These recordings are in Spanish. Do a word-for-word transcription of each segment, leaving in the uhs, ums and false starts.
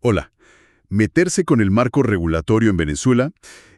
Hola. Meterse con el marco regulatorio en Venezuela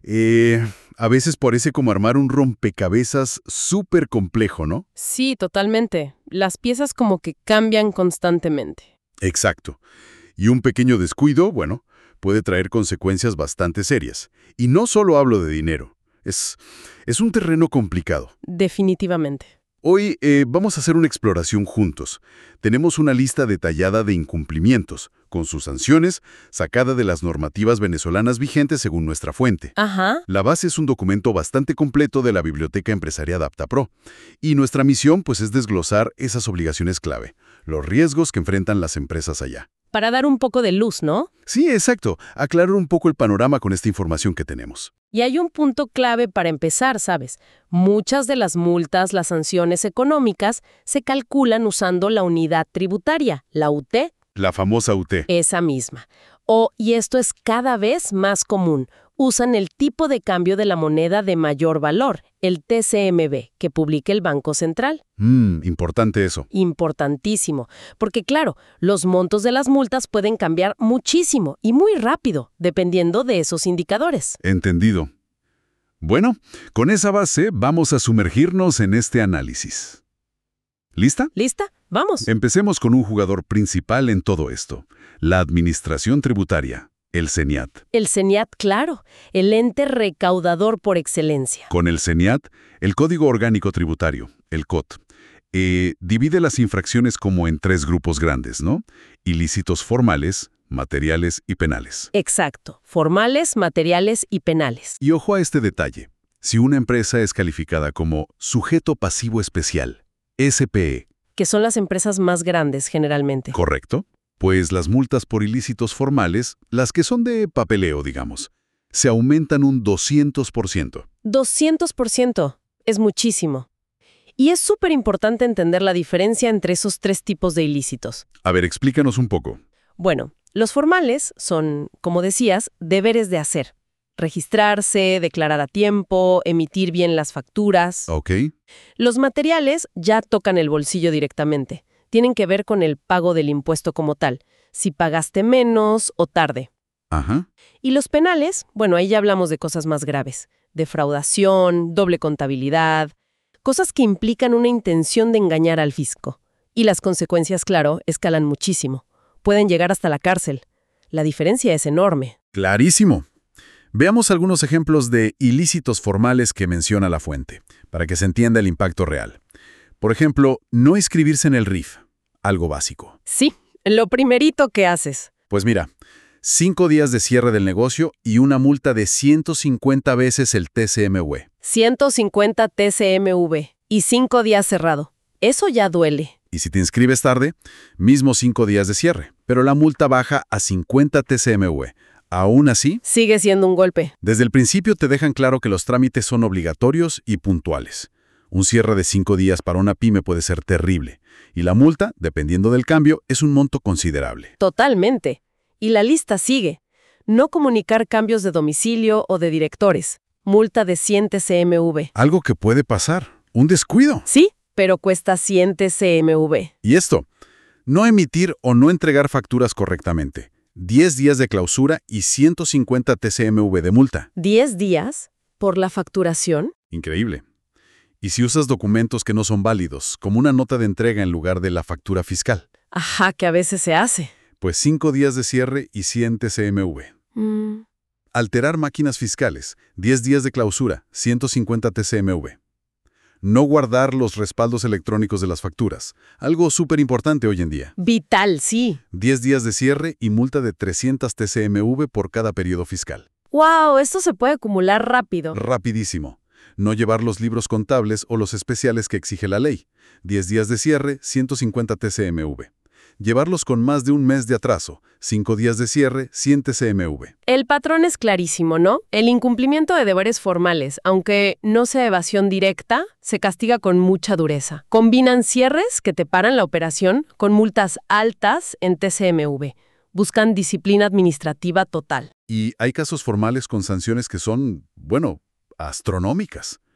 eh, a veces parece como armar un rompecabezas súper complejo, ¿no? Sí, totalmente. Las piezas como que cambian constantemente. Exacto. Y un pequeño descuido, bueno, puede traer consecuencias bastante serias. Y no solo hablo de dinero. Es, es un terreno complicado. Definitivamente. Hoy eh, vamos a hacer una exploración juntos. Tenemos una lista detallada de incumplimientos, con sus sanciones, sacada de las normativas venezolanas vigentes según nuestra fuente. Ajá. La base es un documento bastante completo de la Biblioteca Empresarial AptaPro. Y nuestra misión, pues, es desglosar esas obligaciones clave, los riesgos que enfrentan las empresas allá. Para dar un poco de luz, ¿no? Sí, exacto. Aclarar un poco el panorama con esta información que tenemos. Y hay un punto clave para empezar, ¿sabes? Muchas de las multas, las sanciones económicas, se calculan usando la unidad tributaria, la U T. La famosa U T. Esa misma. O, y esto es cada vez más común, usan el tipo de cambio de la moneda de mayor valor, el T C M B, que publica el Banco Central. Mmm, importante eso. Importantísimo, porque claro, los montos de las multas pueden cambiar muchísimo y muy rápido, dependiendo de esos indicadores. Entendido. Bueno, con esa base vamos a sumergirnos en este análisis. ¿Lista? ¿Lista? Vamos. Empecemos con un jugador principal en todo esto, la Administración Tributaria, el CENIAT. El CENIAT, claro, el ente recaudador por excelencia. Con el CENIAT, el Código Orgánico Tributario, el C O T, eh, divide las infracciones como en tres grupos grandes, ¿no? Ilícitos formales, materiales y penales. Exacto, formales, materiales y penales. Y ojo a este detalle. Si una empresa es calificada como sujeto pasivo especial, S P E, Que son las empresas más grandes generalmente. ¿correcto? Pues las multas por ilícitos formales, las que son de papeleo, digamos, se aumentan un doscientos por ciento. doscientos por ciento. Es muchísimo. Y es súper importante entender la diferencia entre esos tres tipos de ilícitos. A ver, explícanos un poco. Bueno, los formales son, como decías, deberes de hacer. Registrarse, declarar a tiempo, emitir bien las facturas. ¿Ok? Los materiales ya tocan el bolsillo directamente. Tienen que ver con el pago del impuesto como tal, si pagaste menos o tarde. Ajá. Y los penales, bueno, ahí ya hablamos de cosas más graves. Defraudación, doble contabilidad, cosas que implican una intención de engañar al fisco. Y las consecuencias, claro, escalan muchísimo. Pueden llegar hasta la cárcel. La diferencia es enorme. Clarísimo. Veamos algunos ejemplos de ilícitos formales que menciona la fuente, para que se entienda el impacto real. Por ejemplo, no inscribirse en el R I F, algo básico. Sí, lo primerito que haces. Pues mira, cinco días de cierre del negocio y una multa de ciento cincuenta veces el T C M V. ciento cincuenta T C M V y cinco días cerrado. Eso ya duele. Y si te inscribes tarde, mismo cinco días de cierre, pero la multa baja a cincuenta T C M V. Aún así, Sigue siendo un golpe. desde el principio te dejan claro que los trámites son obligatorios y puntuales. Un cierre de cinco días para una pyme puede ser terrible, y la multa, dependiendo del cambio, es un monto considerable. Totalmente. Y la lista sigue. No comunicar cambios de domicilio o de directores. Multa de cien T C M V. Algo que puede pasar, un descuido. Sí, pero cuesta cien T C M V. Y esto, no emitir o no entregar facturas correctamente. diez días de clausura y ciento cincuenta T C M V de multa. ¿diez días por la facturación? Increíble. Y si usas documentos que no son válidos, como una nota de entrega en lugar de la factura fiscal, Ajá, que a veces se hace. pues cinco días de cierre y cien T C M V. Mm, Alterar máquinas fiscales, diez días de clausura, ciento cincuenta T C M V. No guardar los respaldos electrónicos de las facturas, algo súper importante hoy en día. vital, sí. diez días de cierre y multa de trescientos T C M V por cada periodo fiscal. ¡Wow! Esto se puede acumular rápido. Rapidísimo. No llevar los libros contables o los especiales que exige la ley. diez días de cierre, ciento cincuenta T C M V. Llevarlos con más de un mes de atraso. cinco días de cierre, cien T C M V. El patrón es clarísimo, ¿no? El incumplimiento de deberes formales, aunque no sea evasión directa, se castiga con mucha dureza. Combinan cierres que te paran la operación con multas altas en T C M V. Buscan disciplina administrativa total. Y hay casos formales con sanciones que son, bueno, astronómicas.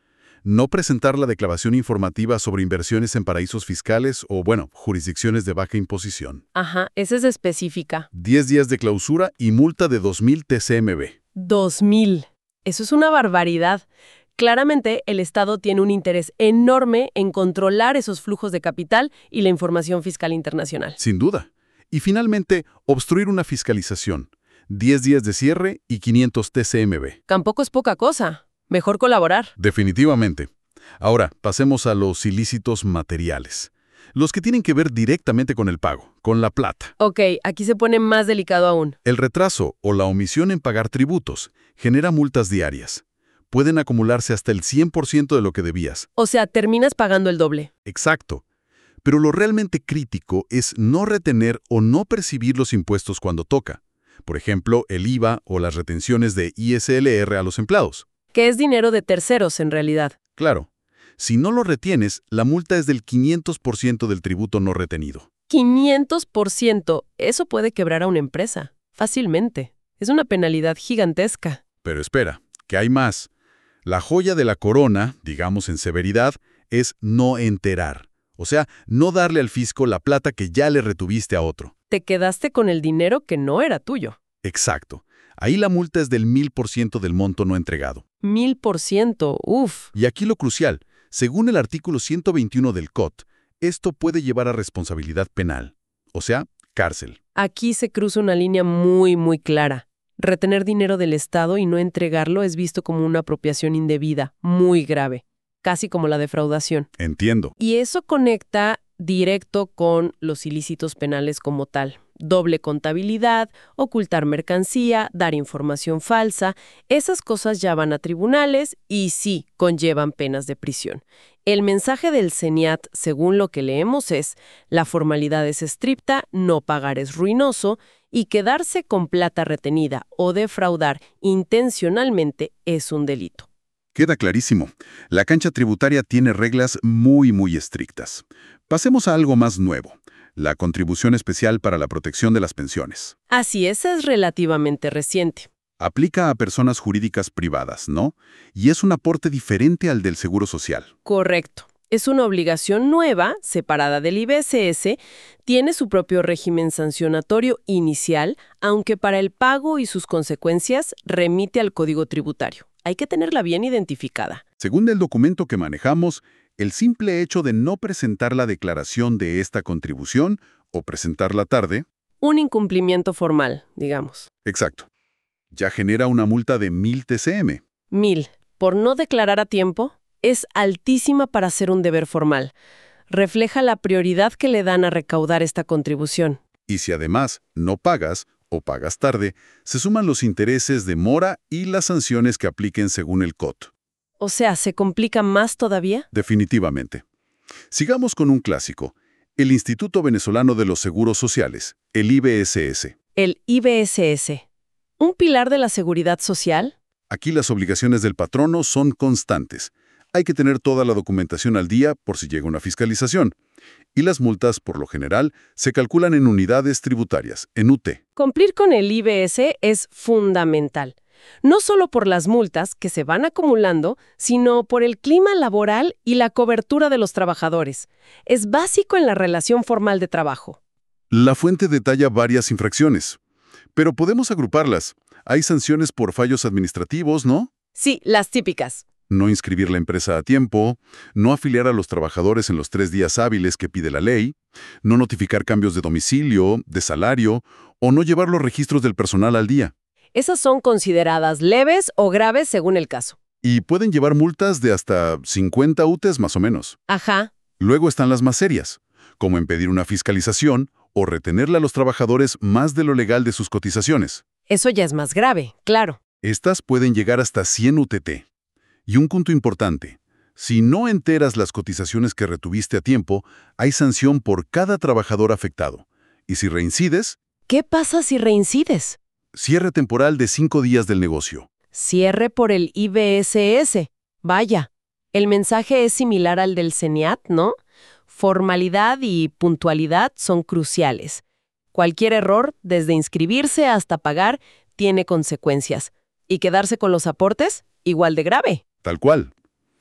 No presentar la declaración informativa sobre inversiones en paraísos fiscales o, bueno, jurisdicciones de baja imposición. Ajá, esa es específica. diez días de clausura y multa de dos mil T C M B. dos mil. Eso es una barbaridad. Claramente, el Estado tiene un interés enorme en controlar esos flujos de capital y la información fiscal internacional. Sin duda. Y finalmente, obstruir una fiscalización. diez días de cierre y quinientos T C M B. Tampoco es poca cosa. Mejor colaborar. Definitivamente. Ahora, pasemos a los ilícitos materiales. Los que tienen que ver directamente con el pago, con la plata. Ok, aquí se pone más delicado aún. El retraso o la omisión en pagar tributos genera multas diarias. Pueden acumularse hasta el cien por ciento de lo que debías. O sea, terminas pagando el doble. Exacto. Pero lo realmente crítico es no retener o no percibir los impuestos cuando toca. Por ejemplo, el I V A o las retenciones de I S L R a los empleados. Que es dinero de terceros, en realidad. Claro. Si no lo retienes, la multa es del quinientos por ciento del tributo no retenido. quinientos por ciento. Eso puede quebrar a una empresa. Fácilmente. Es una penalidad gigantesca. Pero espera, que hay más. La joya de la corona, digamos en severidad, es no enterar. O sea, no darle al fisco la plata que ya le retuviste a otro. Te quedaste con el dinero que no era tuyo. Exacto. Ahí la multa es del mil por ciento del monto no entregado. Mil por ciento, uf. Y aquí lo crucial, según el artículo ciento veintiuno del C O T, esto puede llevar a responsabilidad penal, o sea, cárcel. Aquí se cruza una línea muy, muy clara. Retener dinero del Estado y no entregarlo es visto como una apropiación indebida, muy grave, casi como la defraudación. Entiendo. Y eso conecta directo con los ilícitos penales como tal. Doble contabilidad, ocultar mercancía, dar información falsa, esas cosas ya van a tribunales y sí conllevan penas de prisión. El mensaje del CENIAT, según lo que leemos, es: la formalidad es estricta, no pagar es ruinoso y quedarse con plata retenida o defraudar intencionalmente es un delito. Queda clarísimo. La cancha tributaria tiene reglas muy, muy estrictas. Pasemos a algo más nuevo. La contribución especial para la protección de las pensiones. Así es, es relativamente reciente. Aplica a personas jurídicas privadas, ¿no? Y es un aporte diferente al del Seguro Social. Correcto. Es una obligación nueva, separada del I B S S, tiene su propio régimen sancionatorio inicial, aunque para el pago y sus consecuencias remite al Código Tributario. Hay que tenerla bien identificada. Según el documento que manejamos, el simple hecho de no presentar la declaración de esta contribución o presentarla tarde. Un incumplimiento formal, digamos. Exacto. Ya genera una multa de mil T C M. Mil. Por no declarar a tiempo, es altísima para ser un deber formal. Refleja la prioridad que le dan a recaudar esta contribución. Y si además no pagas o pagas tarde, se suman los intereses de mora y las sanciones que apliquen según el C O T. O sea, ¿se complica más todavía? Definitivamente. Sigamos con un clásico. El Instituto Venezolano de los Seguros Sociales, el I B S S. El I B S S. ¿Un pilar de la seguridad social? Aquí las obligaciones del patrono son constantes. Hay que tener toda la documentación al día por si llega una fiscalización. Y las multas, por lo general, se calculan en unidades tributarias, en U T. Cumplir con el I B S es fundamental. No solo por las multas que se van acumulando, sino por el clima laboral y la cobertura de los trabajadores. Es básico en la relación formal de trabajo. La fuente detalla varias infracciones, pero podemos agruparlas. Hay sanciones por fallos administrativos, ¿no? Sí, las típicas. No inscribir la empresa a tiempo, no afiliar a los trabajadores en los tres días hábiles que pide la ley, no notificar cambios de domicilio, de salario, o no llevar los registros del personal al día. Esas son consideradas leves o graves según el caso. Y pueden llevar multas de hasta cincuenta U Ts más o menos. Ajá. Luego están las más serias, como impedir una fiscalización o retenerle a los trabajadores más de lo legal de sus cotizaciones. Eso ya es más grave, claro. Estas pueden llegar hasta cien U T T. Y un punto importante, si no enteras las cotizaciones que retuviste a tiempo, hay sanción por cada trabajador afectado. Y si reincides, ¿Qué pasa si reincides? cierre temporal de cinco días del negocio. Cierre por el I B S S. Vaya, el mensaje es similar al del CENIAT, ¿no? Formalidad y puntualidad son cruciales. Cualquier error, desde inscribirse hasta pagar, tiene consecuencias. Y quedarse con los aportes, igual de grave. Tal cual.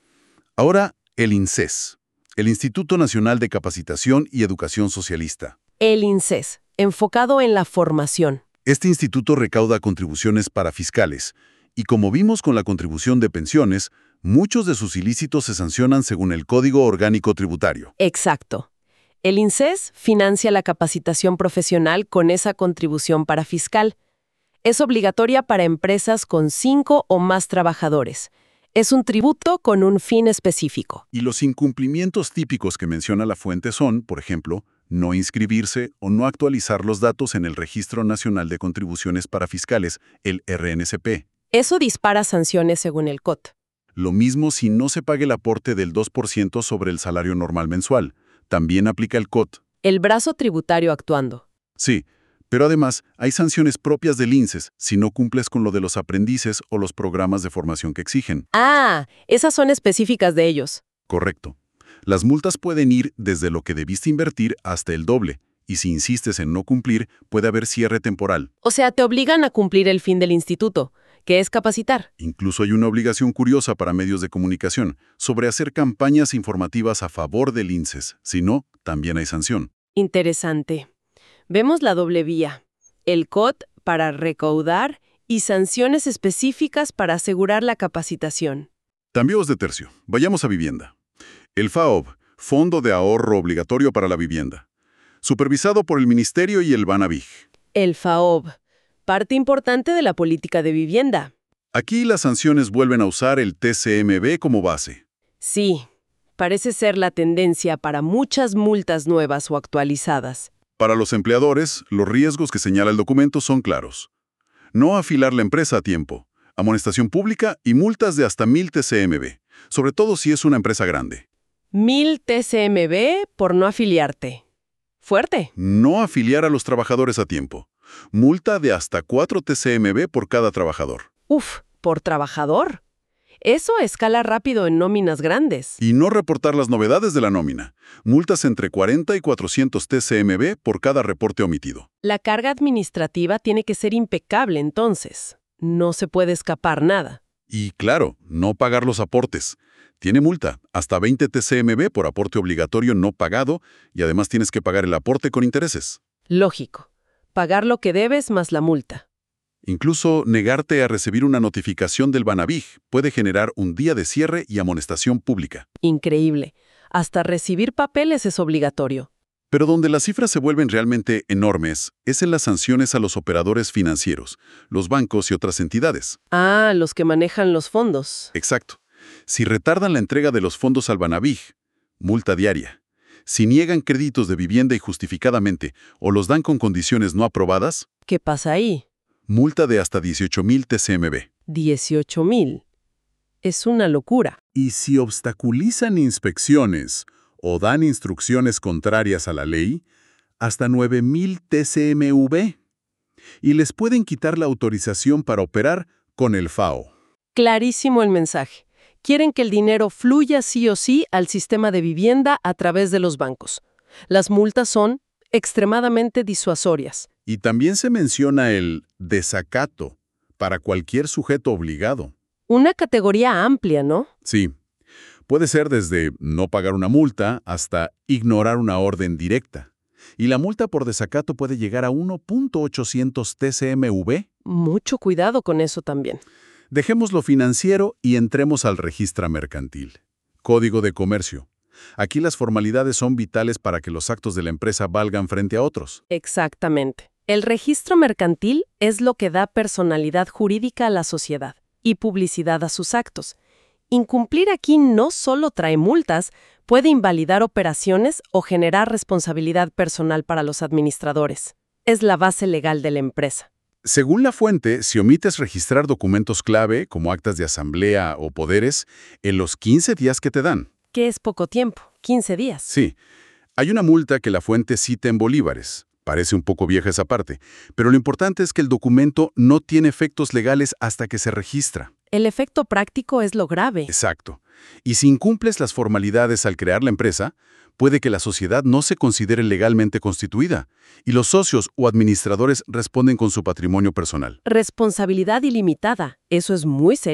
Ahora, el INSES, el Instituto Nacional de Capacitación y Educación Socialista. El INSES, enfocado en la formación. Este instituto recauda contribuciones para fiscales, y como vimos con la contribución de pensiones, muchos de sus ilícitos se sancionan según el Código Orgánico Tributario. Exacto. El INSES financia la capacitación profesional con esa contribución para fiscal. Es obligatoria para empresas con cinco o más trabajadores. Es un tributo con un fin específico. Y los incumplimientos típicos que menciona la fuente son, por ejemplo, no inscribirse o no actualizar los datos en el Registro Nacional de Contribuciones para Fiscales, el R N C P. Eso dispara sanciones según el C O T. Lo mismo si no se paga el aporte del dos por ciento sobre el salario normal mensual. También aplica el C O T. El brazo tributario actuando. Sí, pero además hay sanciones propias del INSES si no cumples con lo de los aprendices o los programas de formación que exigen. Ah, esas son específicas de ellos. Correcto. Las multas pueden ir desde lo que debiste invertir hasta el doble, y si insistes en no cumplir, puede haber cierre temporal. O sea, te obligan a cumplir el fin del instituto, que es capacitar. Incluso hay una obligación curiosa para medios de comunicación sobre hacer campañas informativas a favor del INSES. Si no, también hay sanción. Interesante. Vemos la doble vía. El C O T para recaudar y sanciones específicas para asegurar la capacitación. Cambiemos de tercio. Vayamos a vivienda. El FAOB, Fondo de Ahorro Obligatorio para la Vivienda, supervisado por el Ministerio y el BANAVIG. El FAOB, parte importante de la política de vivienda. Aquí las sanciones vuelven a usar el T C M B como base. Sí, parece ser la tendencia para muchas multas nuevas o actualizadas. Para los empleadores, los riesgos que señala el documento son claros. No afilar la empresa a tiempo, amonestación pública y multas de hasta mil T C M B, sobre todo si es una empresa grande. Mil T C M B por no afiliarte. Fuerte. No afiliar a los trabajadores a tiempo. Multa de hasta cuatro T C M B por cada trabajador. Uf, por trabajador. Eso escala rápido en nóminas grandes. Y no reportar las novedades de la nómina. Multas entre cuarenta y cuatrocientos T C M B por cada reporte omitido. La carga administrativa tiene que ser impecable entonces. No se puede escapar nada. Y claro, no pagar los aportes. Tiene multa, hasta veinte T C M B por aporte obligatorio no pagado, y además tienes que pagar el aporte con intereses. Lógico. Pagar lo que debes más la multa. Incluso negarte a recibir una notificación del BANAVIG puede generar un día de cierre y amonestación pública. Increíble. Hasta recibir papeles es obligatorio. Pero donde las cifras se vuelven realmente enormes es en las sanciones a los operadores financieros, los bancos y otras entidades. Ah, los que manejan los fondos. Exacto. Si retardan la entrega de los fondos al BANAVIG, multa diaria. Si niegan créditos de vivienda injustificadamente o los dan con condiciones no aprobadas, ¿Qué pasa ahí? multa de hasta dieciocho mil T C M B. dieciocho mil. Es una locura. Y si obstaculizan inspecciones o dan instrucciones contrarias a la ley, hasta nueve mil T C M V. Y les pueden quitar la autorización para operar con el FAO. Clarísimo el mensaje. Quieren que el dinero fluya sí o sí al sistema de vivienda a través de los bancos. Las multas son extremadamente disuasorias. Y también se menciona el desacato para cualquier sujeto obligado. Una categoría amplia, ¿no? Sí. Puede ser desde no pagar una multa hasta ignorar una orden directa. Y la multa por desacato puede llegar a uno punto ochocientos T C M V. Mucho cuidado con eso también. Dejemos lo financiero y entremos al registro mercantil. Código de Comercio. Aquí las formalidades son vitales para que los actos de la empresa valgan frente a otros. Exactamente. El registro mercantil es lo que da personalidad jurídica a la sociedad y publicidad a sus actos. Incumplir aquí no solo trae multas, puede invalidar operaciones o generar responsabilidad personal para los administradores. Es la base legal de la empresa. Según la fuente, si omites registrar documentos clave, como actas de asamblea o poderes, en los quince días que te dan. Que es poco tiempo, quince días. Sí. Hay una multa que la fuente cita en bolívares. Parece un poco vieja esa parte, pero lo importante es que el documento no tiene efectos legales hasta que se registra. El efecto práctico es lo grave. Exacto. Y si incumples las formalidades al crear la empresa, puede que la sociedad no se considere legalmente constituida, y los socios o administradores responden con su patrimonio personal. Responsabilidad ilimitada. Eso es muy serio.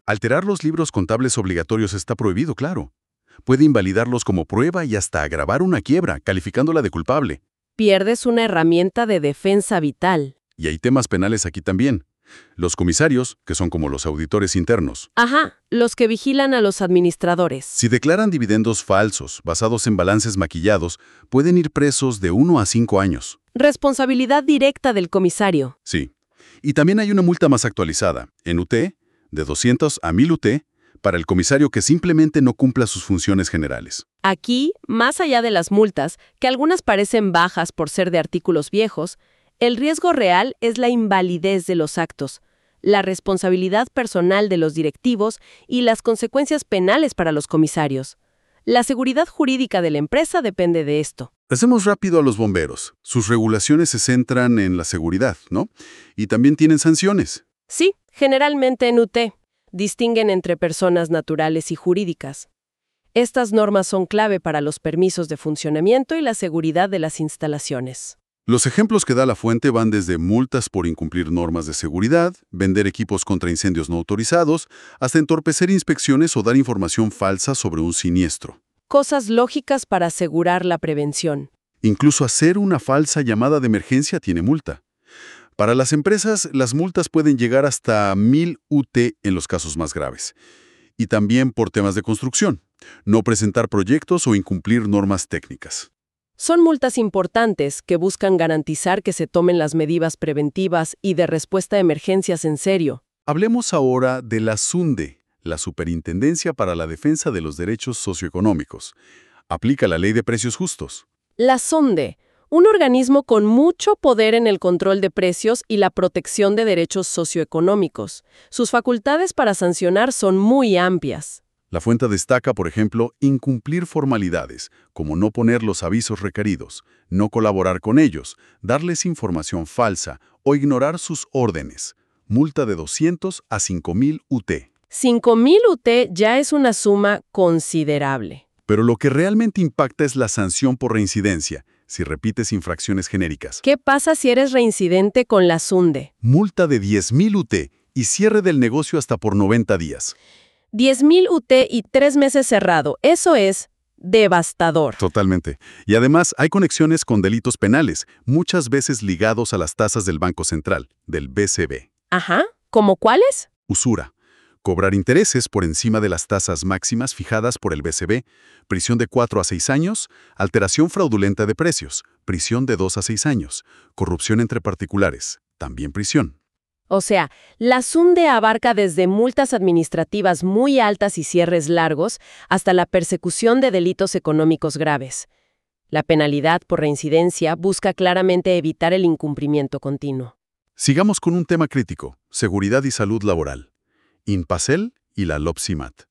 Alterar los libros contables obligatorios está prohibido, claro. Puede invalidarlos como prueba y hasta agravar una quiebra, calificándola de culpable. Pierdes una herramienta de defensa vital. Y hay temas penales aquí también. Los comisarios, que son como los auditores internos, Ajá, los que vigilan a los administradores. si declaran dividendos falsos, basados en balances maquillados, pueden ir presos de uno a cinco años. Responsabilidad directa del comisario. Sí. Y también hay una multa más actualizada, en U T, de doscientos a mil U T, para el comisario que simplemente no cumpla sus funciones generales. Aquí, más allá de las multas, que algunas parecen bajas por ser de artículos viejos, el riesgo real es la invalidez de los actos, la responsabilidad personal de los directivos y las consecuencias penales para los comisarios. La seguridad jurídica de la empresa depende de esto. Hacemos rápido a los bomberos. Sus regulaciones se centran en la seguridad, ¿no? Y también tienen sanciones. Sí, generalmente en U T. Distinguen entre personas naturales y jurídicas. Estas normas son clave para los permisos de funcionamiento y la seguridad de las instalaciones. Los ejemplos que da la fuente van desde multas por incumplir normas de seguridad, vender equipos contra incendios no autorizados, hasta entorpecer inspecciones o dar información falsa sobre un siniestro. Cosas lógicas para asegurar la prevención. Incluso hacer una falsa llamada de emergencia tiene multa. Para las empresas, las multas pueden llegar hasta mil U T en los casos más graves. Y también por temas de construcción, no presentar proyectos o incumplir normas técnicas. Son multas importantes que buscan garantizar que se tomen las medidas preventivas y de respuesta a emergencias en serio. Hablemos ahora de la SUNDE, la Superintendencia para la Defensa de los Derechos Socioeconómicos. Aplica la Ley de Precios Justos. La SUNDE, un organismo con mucho poder en el control de precios y la protección de derechos socioeconómicos. Sus facultades para sancionar son muy amplias. La fuente destaca, por ejemplo, incumplir formalidades, como no poner los avisos requeridos, no colaborar con ellos, darles información falsa o ignorar sus órdenes. Multa de doscientos a cinco mil U T. cinco mil U T ya es una suma considerable. Pero lo que realmente impacta es la sanción por reincidencia, si repites infracciones genéricas. ¿Qué pasa si eres reincidente con la SUNDE? Multa de diez mil U T y cierre del negocio hasta por noventa días. diez mil U T y tres meses cerrado. Eso es devastador. Totalmente. Y además hay conexiones con delitos penales, muchas veces ligados a las tasas del Banco Central, del B C B. Ajá. ¿Cómo cuáles? Usura. Cobrar intereses por encima de las tasas máximas fijadas por el B C B, prisión de cuatro a seis años, alteración fraudulenta de precios, prisión de dos a seis años, corrupción entre particulares, también prisión. O sea, la SUNDE abarca desde multas administrativas muy altas y cierres largos hasta la persecución de delitos económicos graves. La penalidad por reincidencia busca claramente evitar el incumplimiento continuo. Sigamos con un tema crítico, seguridad y salud laboral. INPACEL y la LOPSIMAT.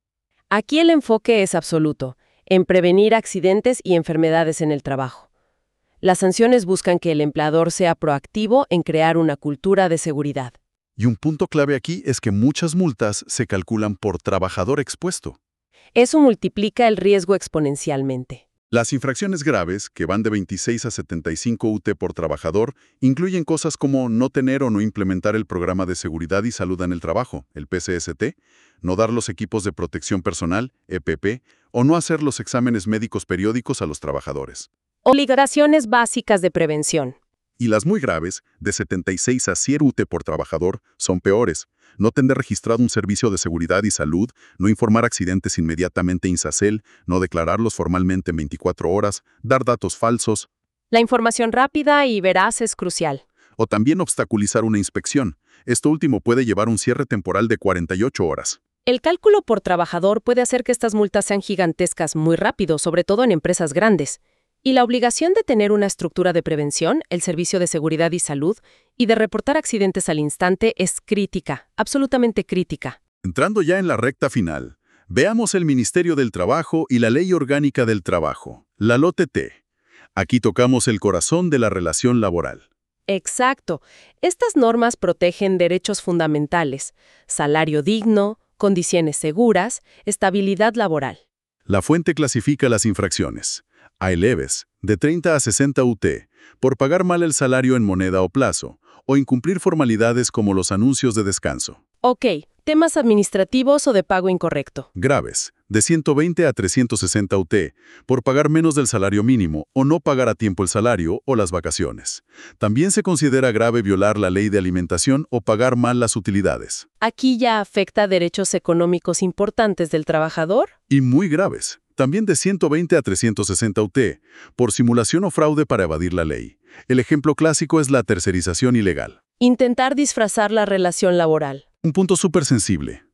Aquí el enfoque es absoluto, en prevenir accidentes y enfermedades en el trabajo. Las sanciones buscan que el empleador sea proactivo en crear una cultura de seguridad. Y un punto clave aquí es que muchas multas se calculan por trabajador expuesto. Eso multiplica el riesgo exponencialmente. Las infracciones graves, que van de veintiséis a setenta y cinco U T por trabajador, incluyen cosas como no tener o no implementar el Programa de Seguridad y Salud en el Trabajo, el P C S T, no dar los equipos de protección personal, E P P, o no hacer los exámenes médicos periódicos a los trabajadores. Obligaciones básicas de prevención. Y las muy graves, de setenta y seis a cien U T por trabajador, son peores. No tener registrado un servicio de seguridad y salud, no informar accidentes inmediatamente a INSACEL, no declararlos formalmente en veinticuatro horas, dar datos falsos. La información rápida y veraz es crucial. O también obstaculizar una inspección. Esto último puede llevar un cierre temporal de cuarenta y ocho horas. El cálculo por trabajador puede hacer que estas multas sean gigantescas muy rápido, sobre todo en empresas grandes. Y la obligación de tener una estructura de prevención, el servicio de seguridad y salud, y de reportar accidentes al instante es crítica, absolutamente crítica. Entrando ya en la recta final, veamos el Ministerio del Trabajo y la Ley Orgánica del Trabajo, la L O T T. Aquí tocamos el corazón de la relación laboral. Exacto. Estas normas protegen derechos fundamentales, salario digno, condiciones seguras, estabilidad laboral. La fuente clasifica las infracciones. Hay leves, de treinta a sesenta U T, por pagar mal el salario en moneda o plazo, o incumplir formalidades como los anuncios de descanso. Ok, Temas administrativos o de pago incorrecto. Graves, de ciento veinte a trescientos sesenta U T, por pagar menos del salario mínimo o no pagar a tiempo el salario o las vacaciones. También se considera grave violar la ley de alimentación o pagar mal las utilidades. Aquí ya afecta derechos económicos importantes del trabajador. Y muy graves, también de ciento veinte a trescientos sesenta U T, por simulación o fraude para evadir la ley. El ejemplo clásico es la tercerización ilegal. Intentar disfrazar la relación laboral. Un punto súper sensible.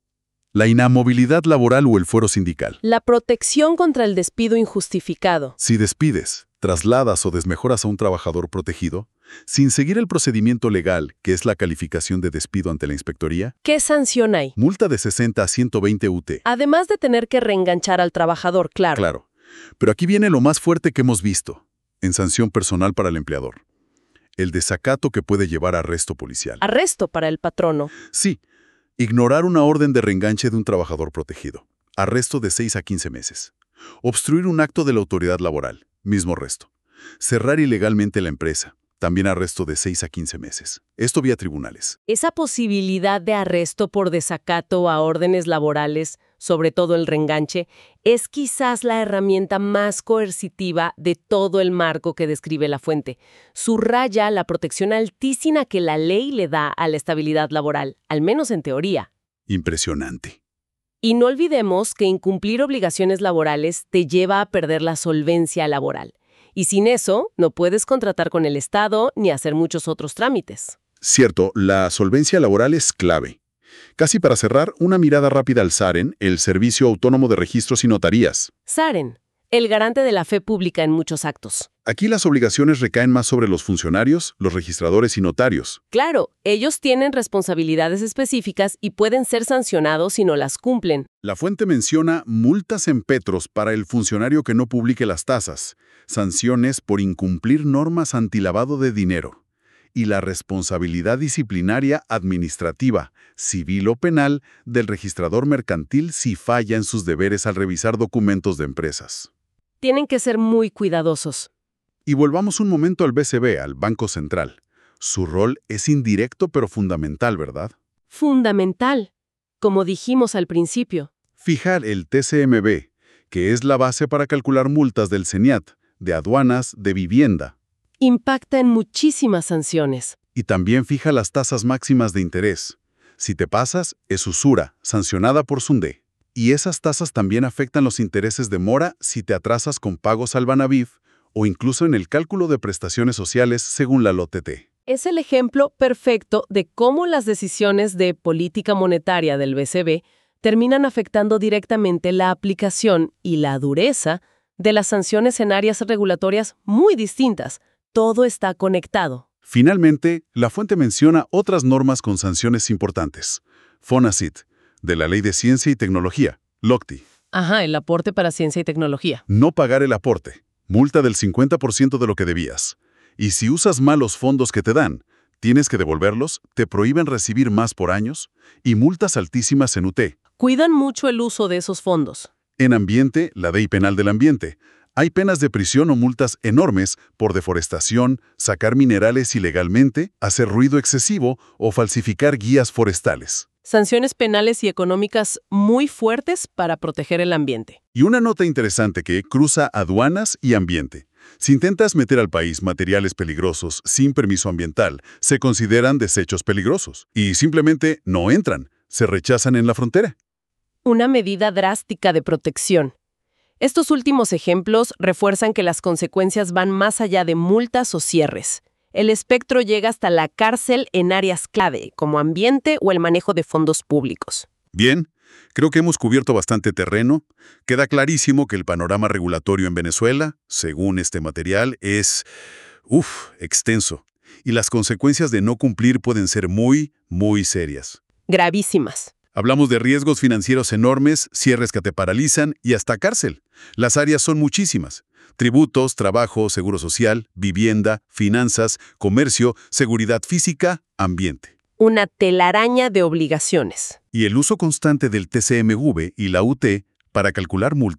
La inamovilidad laboral o el fuero sindical. La protección contra el despido injustificado. Si despides, trasladas o desmejoras a un trabajador protegido, sin seguir el procedimiento legal, que es la calificación de despido ante la inspectoría, ¿Qué sanción hay? multa de sesenta a ciento veinte U T. Además de tener que reenganchar al trabajador, claro. Claro. Pero aquí viene lo más fuerte que hemos visto, en sanción personal para el empleador. El desacato que puede llevar a arresto policial. Arresto para el patrono. Sí, ignorar una orden de reenganche de un trabajador protegido. Arresto de seis a quince meses. Obstruir un acto de la autoridad laboral. Mismo arresto. Cerrar ilegalmente la empresa. También arresto de seis a quince meses. Esto vía tribunales. Esa posibilidad de arresto por desacato a órdenes laborales, sobre todo el reenganche, es quizás la herramienta más coercitiva de todo el marco que describe la fuente. Subraya la protección altísima que la ley le da a la estabilidad laboral, al menos en teoría. Impresionante. Y no olvidemos que incumplir obligaciones laborales te lleva a perder la solvencia laboral. Y sin eso, no puedes contratar con el Estado ni hacer muchos otros trámites. Cierto, la solvencia laboral es clave. Casi para cerrar, una mirada rápida al SAREN, el Servicio Autónomo de Registros y Notarías. SAREN, el garante de la fe pública en muchos actos. Aquí las obligaciones recaen más sobre los funcionarios, los registradores y notarios. Claro, ellos tienen responsabilidades específicas y pueden ser sancionados si no las cumplen. La fuente menciona multas en petros para el funcionario que no publique las tasas, sanciones por incumplir normas antilavado de dinero y la responsabilidad disciplinaria administrativa, civil o penal del registrador mercantil si falla en sus deberes al revisar documentos de empresas. Tienen que ser muy cuidadosos. Y volvamos un momento al B C B, al Banco Central. Su rol es indirecto pero fundamental, ¿verdad? Fundamental, como dijimos al principio. Fijar el T C M B, que es la base para calcular multas del CENIAT, de aduanas, de vivienda. Impacta en muchísimas sanciones. Y también fija las tasas máximas de interés. Si te pasas, es usura, sancionada por SUNDE. Y esas tasas también afectan los intereses de mora si te atrasas con pagos al Banavif o incluso en el cálculo de prestaciones sociales según la L O T T. Es el ejemplo perfecto de cómo las decisiones de política monetaria del B C B terminan afectando directamente la aplicación y la dureza de las sanciones en áreas regulatorias muy distintas. Todo está conectado. Finalmente, la fuente menciona otras normas con sanciones importantes. FONACYT, de la Ley de Ciencia y Tecnología, LOCTI. Ajá, el aporte para ciencia y tecnología. No pagar el aporte. Multa del cincuenta por ciento de lo que debías. Y si usas mal los fondos que te dan, tienes que devolverlos, te prohíben recibir más por años y multas altísimas en U T. Cuidan mucho el uso de esos fondos. En ambiente, la Ley Penal del Ambiente. Hay penas de prisión o multas enormes por deforestación, sacar minerales ilegalmente, hacer ruido excesivo o falsificar guías forestales. Sanciones penales y económicas muy fuertes para proteger el ambiente. Y una nota interesante que cruza aduanas y ambiente. Si intentas meter al país materiales peligrosos sin permiso ambiental, se consideran desechos peligrosos y simplemente no entran, se rechazan en la frontera. Una medida drástica de protección. Estos últimos ejemplos refuerzan que las consecuencias van más allá de multas o cierres. El espectro llega hasta la cárcel en áreas clave, como ambiente o el manejo de fondos públicos. Bien, creo que hemos cubierto bastante terreno. Queda clarísimo que el panorama regulatorio en Venezuela, según este material, es, uff, extenso. Y las consecuencias de no cumplir pueden ser muy, muy serias. Gravísimas. Hablamos de riesgos financieros enormes, cierres que te paralizan y hasta cárcel. Las áreas son muchísimas. Tributos, trabajo, seguro social, vivienda, finanzas, comercio, seguridad física, ambiente. Una telaraña de obligaciones. Y el uso constante del T C M V y la U T para calcular multas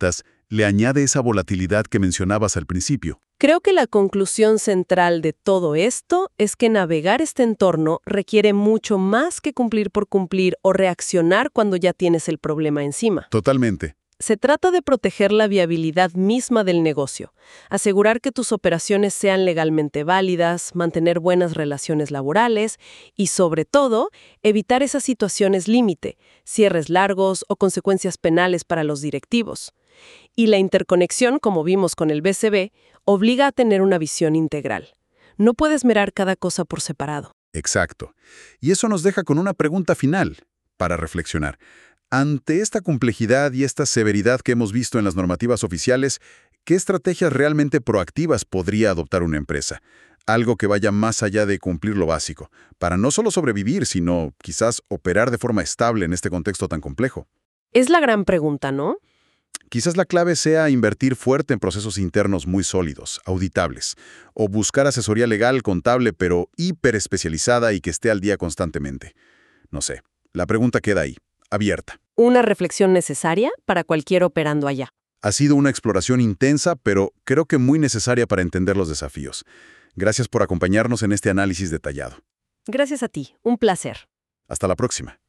Le añade esa volatilidad que mencionabas al principio. Creo que la conclusión central de todo esto es que navegar este entorno requiere mucho más que cumplir por cumplir o reaccionar cuando ya tienes el problema encima. Totalmente. Se trata de proteger la viabilidad misma del negocio, asegurar que tus operaciones sean legalmente válidas, mantener buenas relaciones laborales y, sobre todo, evitar esas situaciones límite, cierres largos o consecuencias penales para los directivos. Y la interconexión, como vimos con el B C B, obliga a tener una visión integral. No puedes mirar cada cosa por separado. Exacto. Y eso nos deja con una pregunta final para reflexionar. Ante esta complejidad y esta severidad que hemos visto en las normativas oficiales, ¿qué estrategias realmente proactivas podría adoptar una empresa? Algo que vaya más allá de cumplir lo básico, para no solo sobrevivir, sino quizás operar de forma estable en este contexto tan complejo. Es la gran pregunta, ¿no? Quizás la clave sea invertir fuerte en procesos internos muy sólidos, auditables, o buscar asesoría legal, contable, pero hiper especializada y que esté al día constantemente. No sé, la pregunta queda ahí, abierta. Una reflexión necesaria para cualquier operando allá. Ha sido una exploración intensa, pero creo que muy necesaria para entender los desafíos. Gracias por acompañarnos en este análisis detallado. Gracias a ti, un placer. Hasta la próxima.